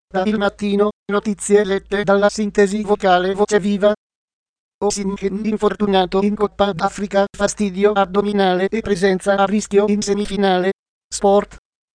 Da Il Mattino, notizie lette dalla sintesi vocale Voce Viva. Osimhen infortunato in Coppa d'Africa, fastidio addominale e presenza a rischio in semifinale. Sport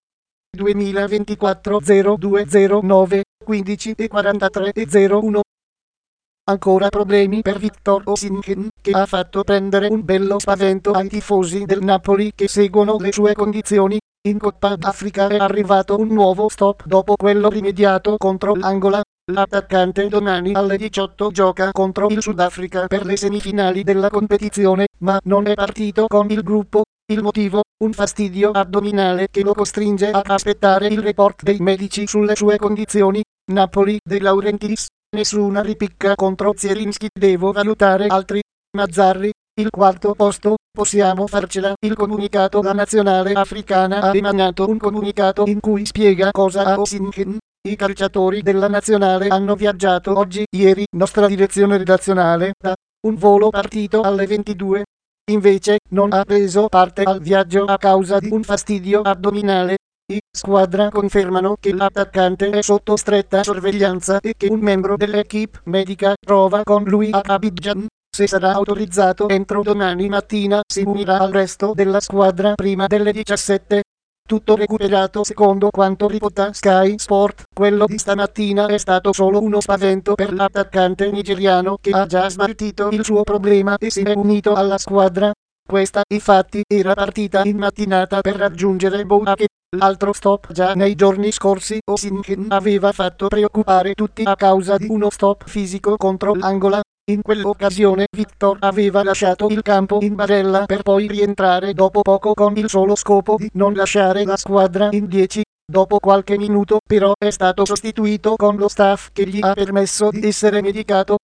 2024 0209 15 e 43 e 01. Ancora problemi per Victor Osimhen, che ha fatto prendere un bello spavento ai tifosi del Napoli che seguono le sue condizioni. In Coppa d'Africa è arrivato un nuovo stop dopo quello rimediato contro l'Angola. L'attaccante domani alle 18 gioca contro il Sudafrica per le semifinali della competizione, ma non è partito con il gruppo. Il motivo? Un fastidio addominale che lo costringe ad aspettare il report dei medici sulle sue condizioni. Napoli De Laurentiis. Nessuna ripicca contro Zielinski, devo valutare altri. Mazzarri. Il quarto posto, possiamo farcela. Il comunicato. La nazionale africana ha emanato un comunicato in cui spiega cosa ha Osimhen. I calciatori della nazionale hanno viaggiato oggi, ieri, nostra direzione redazionale, da un volo partito alle 22. Invece, non ha preso parte al viaggio a causa di un fastidio addominale. I squadra confermano che l'attaccante è sotto stretta sorveglianza e che un membro dell'equipe medica trova con lui a Abidjan. Se sarà autorizzato entro domani mattina si unirà al resto della squadra prima delle 17. Tutto recuperato secondo quanto riporta Sky Sport. Quello di stamattina è stato solo uno spavento per l'attaccante nigeriano che ha già smaltito il suo problema e si è unito alla squadra. Questa, infatti, era partita in mattinata per raggiungere Bouake. L'altro stop già nei giorni scorsi. Osimhen aveva fatto preoccupare tutti a causa di uno stop fisico contro l'Angola. In quell'occasione Victor aveva lasciato il campo in barella per poi rientrare dopo poco con il solo scopo di non lasciare la squadra in 10. Dopo qualche minuto però è stato sostituito con lo staff che gli ha permesso di essere medicato.